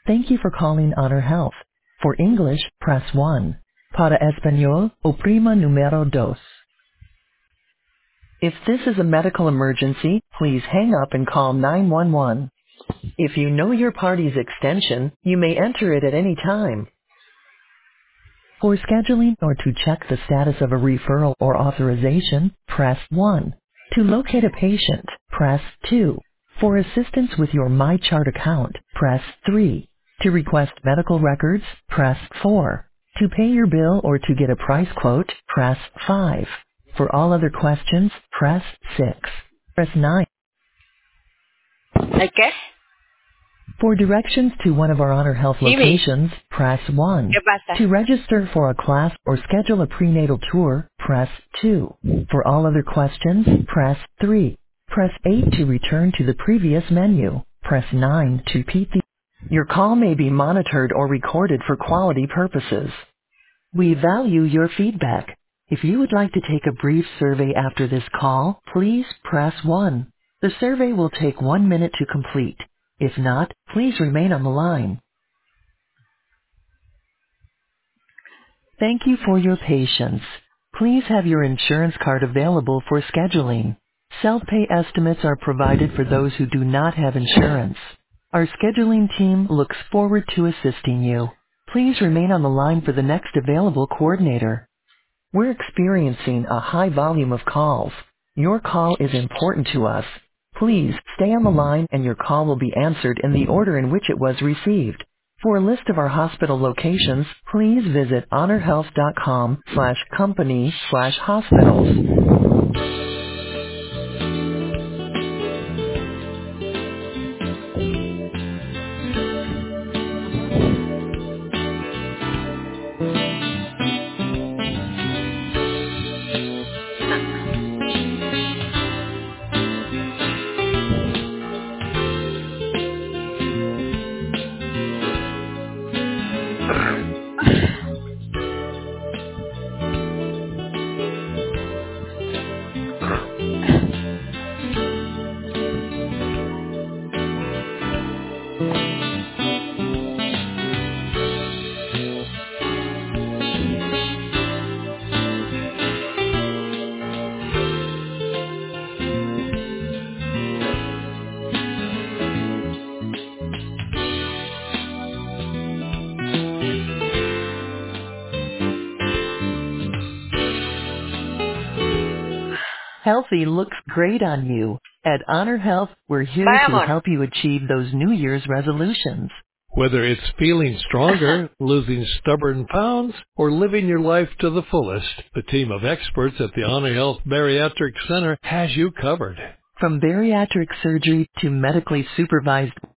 Thank you for calling Honor Health. For English, press 1. Para Español, oprima número dos. If this is a medical emergency, please hang up and call 911. If you know your party's extension, you may enter it at any time. For scheduling or to check the status of a referral or authorization, press 1. To locate a patient, press 2. For assistance with your MyChart account, press 3. To request medical records, press 4. To pay your bill or to get a price quote, press 5. For all other questions, press 6. Press 9. ¿El qué? For directions to one of our Honor Health Jimmy, locations, press 1. ¿qué pasa? To register for a class or schedule a prenatal tour, press 2. For all other questions, press 3. Press 8 to return to the previous menu. Press 9 to repeat the... Your call may be monitored or recorded for quality purposes. We value your feedback. If you would like to take a brief survey after this call, please press 1. The survey will take 1 minute to complete. If not, please remain on the line. Thank you for your patience. Please have your insurance card available for scheduling. Self-pay estimates are provided for those who do not have insurance. Our scheduling team looks forward to assisting you. Please remain on the line for the next available coordinator. We're experiencing a high volume of calls. Your call is important to us. Please stay on the line and your call will be answered in the order in which it was received. For a list of our hospital locations, please visit honorhealth.com/company/hospitals. Healthy looks great on you. At Honor Health, we're here Bye, to amor. help you achieve those New Year's resolutions. Whether it's feeling stronger, losing stubborn pounds, or living your life to the fullest, the team of experts at the Honor Health Bariatric Center has you covered. From bariatric surgery to medically supervised